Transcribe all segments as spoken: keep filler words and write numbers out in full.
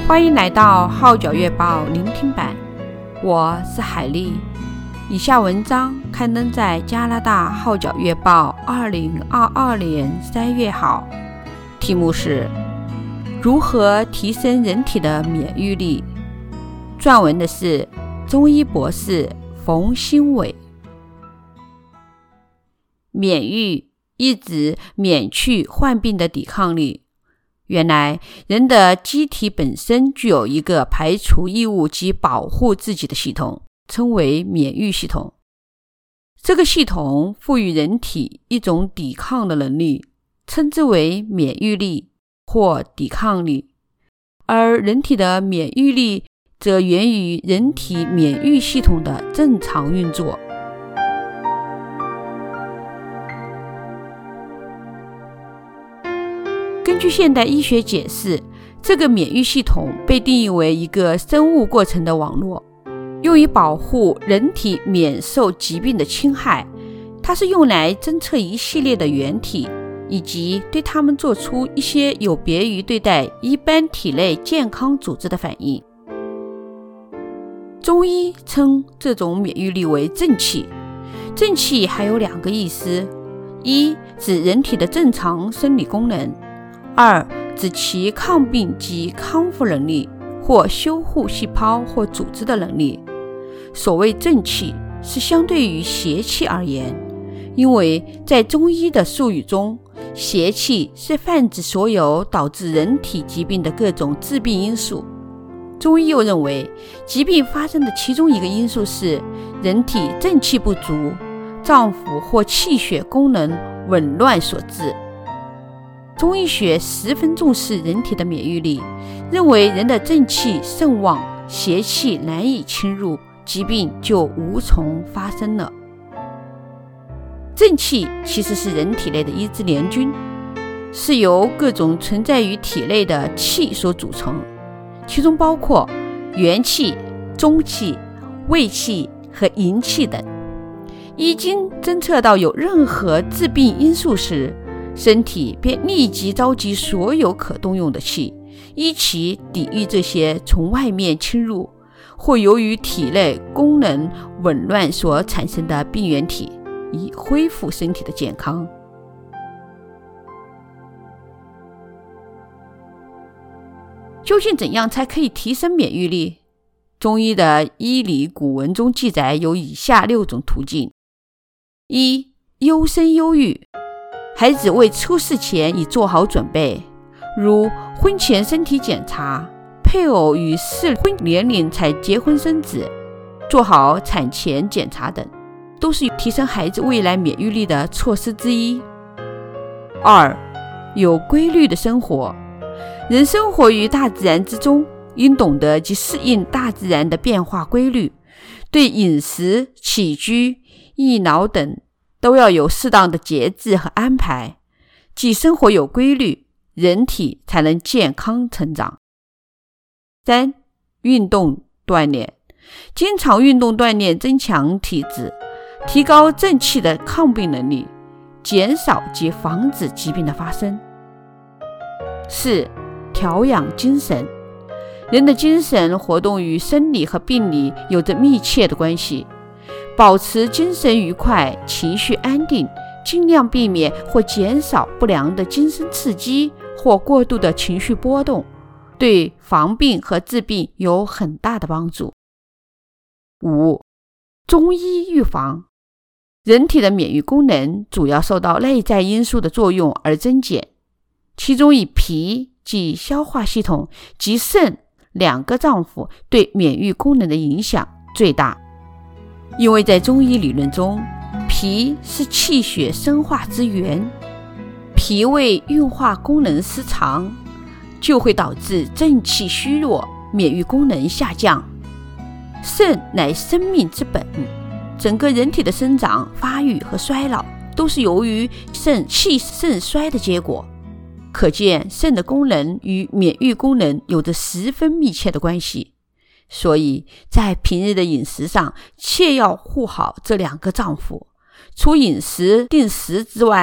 欢迎来到号角月报聆听版，我是海丽。以下文章刊登在加拿大号角月报二零二二年三月号，题目是如何提升人体的免疫力。撰文的是中医博士冯新伟。免疫意指免去患病的抵抗力。原来人的机体本身具有一个排除异物及保护自己的系统，称为免疫系统。这个系统赋予人体一种抵抗的能力，称之为免疫力或抵抗力。而人体的免疫力则源于人体免疫系统的正常运作。根据现代医学解释，这个免疫系统被定义为一个生物过程的网络，用于保护人体免受疾病的侵害。它是用来侦测一系列的原体，以及对它们做出一些有别于对待一般体内健康组织的反应。中医称这种免疫力为正气。正气还有两个意思：一指人体的正常生理功能，二指其抗病及康复能力，或修护细胞或组织的能力。所谓正气是相对于邪气而言，因为在中医的术语中，邪气是泛指所有导致人体疾病的各种致病因素。中医又认为，疾病发生的其中一个因素是人体正气不足，脏腑或气血功能紊乱所致。中医学十分重视人体的免疫力，认为人的正气盛旺，邪气难以侵入，疾病就无从发生了。正气其实是人体内的一支联军，是由各种存在于体内的气所组成，其中包括元气、中气、卫气和营气等。一经侦测到有任何致病因素时，身体便立即召集所有可动用的气，一起抵御这些从外面侵入或由于体内功能紊乱所产生的病原体，以恢复身体的健康。究竟怎样才可以提升免疫力？中医的医理古文中记载有以下六种途径。一、优生优育。孩子为出世前已做好准备，如婚前身体检查，配偶与适婚年龄才结婚生子，做好产前检查等，都是提升孩子未来免疫力的措施之一。二、有规律的生活。人生活于大自然之中，应懂得及适应大自然的变化规律，对饮食、起居、医疗等都要有适当的节制和安排，即生活有规律，人体才能健康成长。三、运动锻炼。经常运动锻炼增强体质，提高正气的抗病能力，减少及防止疾病的发生。四、调养精神。人的精神活动与生理和病理有着密切的关系，保持精神愉快，情绪安定，尽量避免或减少不良的精神刺激或过度的情绪波动，对防病和治病有很大的帮助。五、中医预防。人体的免疫功能主要受到内在因素的作用而增减，其中以脾即消化系统及肾两个脏腑对免疫功能的影响最大。因为在中医理论中，脾是气血生化之源，脾胃运化功能失常，就会导致正气虚弱，免疫功能下降。肾乃生命之本，整个人体的生长、发育和衰老都是由于肾气肾衰的结果。可见肾的功能与免疫功能有着十分密切的关系，所以在平日的饮食上切要护好这两个脏腑。除饮食定时之外，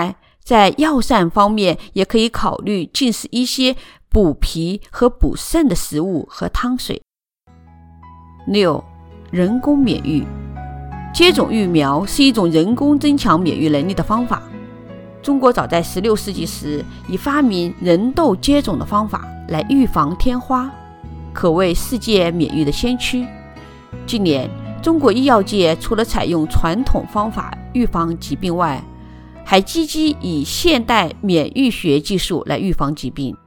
在药膳方面，也可以考虑进食一些补脾和补肾的食物和汤水。六、人工免疫。接种疫苗是一种人工增强免疫能力的方法。中国早在十六世纪时已发明人痘接种的方法来预防天花，可谓世界免疫的先驱。近年，中国医药界除了采用传统方法预防疾病外，还积极以现代免疫学技术来预防疾病，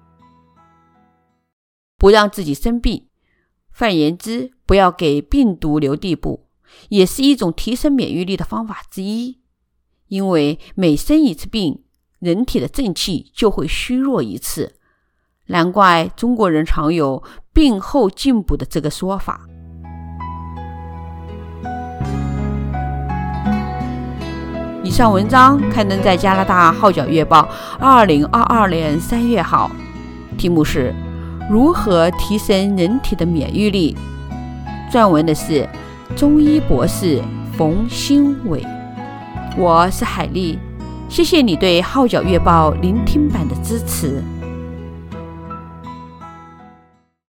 不让自己生病。换言之，不要给病毒留地步，也是一种提升免疫力的方法之一。因为每生一次病，人体的正气就会虚弱一次，难怪中国人常有病后进补的这个说法。以上文章刊登在加拿大号角月报二零二二年三月号，题目是如何提升人体的免疫力，撰文的是中医博士冯新伟。我是海丽，谢谢你对号角月报聆听版的支持。